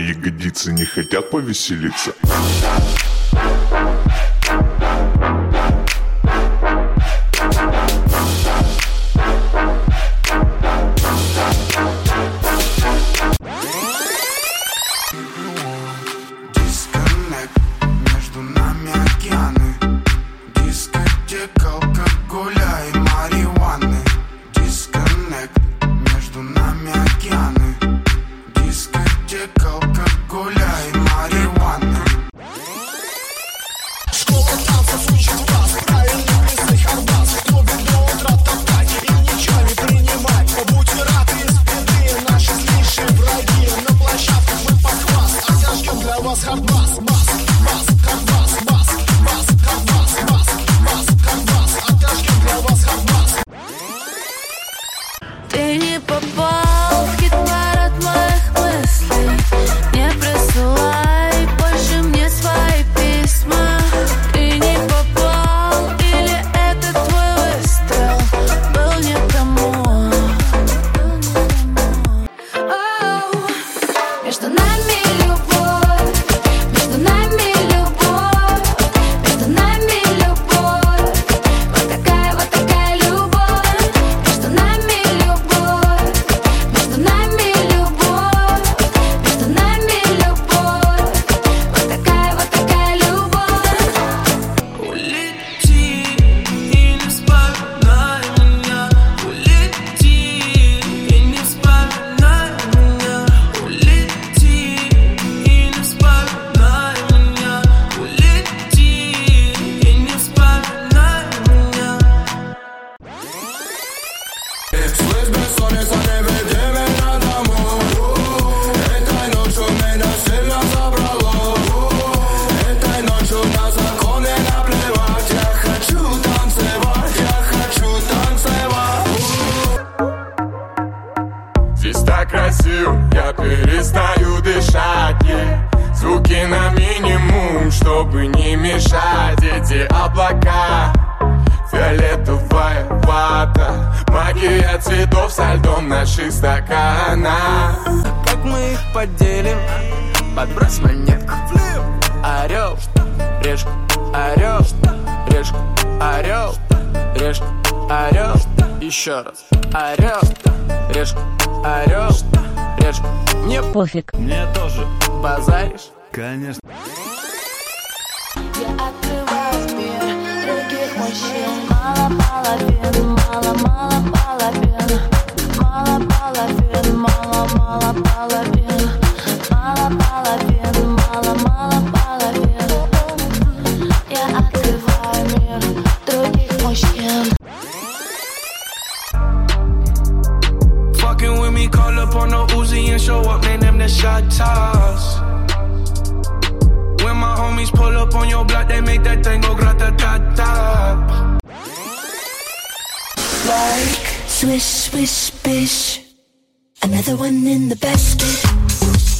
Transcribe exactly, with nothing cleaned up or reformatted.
ягодицы не хотят повеселиться? Ты не попал в хит-парад моих мыслей. Не присылай больше мне свои письма. Ты не попал, или это твой выстрел был не тому? Оу, между нами любовь, между нами любовь, между нами любовь. Вот такая, вот такая любовь. Между нами любовь, между нами любовь, между нами любовь. Вот такая, вот такая любовь. Улети и не вспоминай меня. Улети и не вспоминай меня. Улети и не вспоминай меня. Улети и не вспоминай меня. Слышь, бессонница, не веди меня домой. Этой ночью меня сильно забрало. Этой ночью на законы наплевать. Я хочу танцевать, я хочу танцевать. Здесь так красиво, я перестаю дышать, yeah. Звуки на минимум, чтобы не мешать. Эти облака, фиолетовая вата, магия цветов со льдом наших стаканах. Как мы их поделим? Подбрось монетку. Орел, решка, орел, решка, орел, решка, орел. Еще раз. Орел, решка, орел, решка. Мне Пофиг. Мне тоже. Базаришь? Конечно. Я открываю мир других мужчин. Мало половин, мало, мало половин. Мало половин, мало, мало половин. Мало половин, мало, мало половин. Я открываю мир других мужчин. Fucking with me, call up on the Uzi and show up, man, them the shot toss. When my homies pull up on your block, they make that thing go grata-ta-ta. Like swish, swish, bish. Another one in the basket.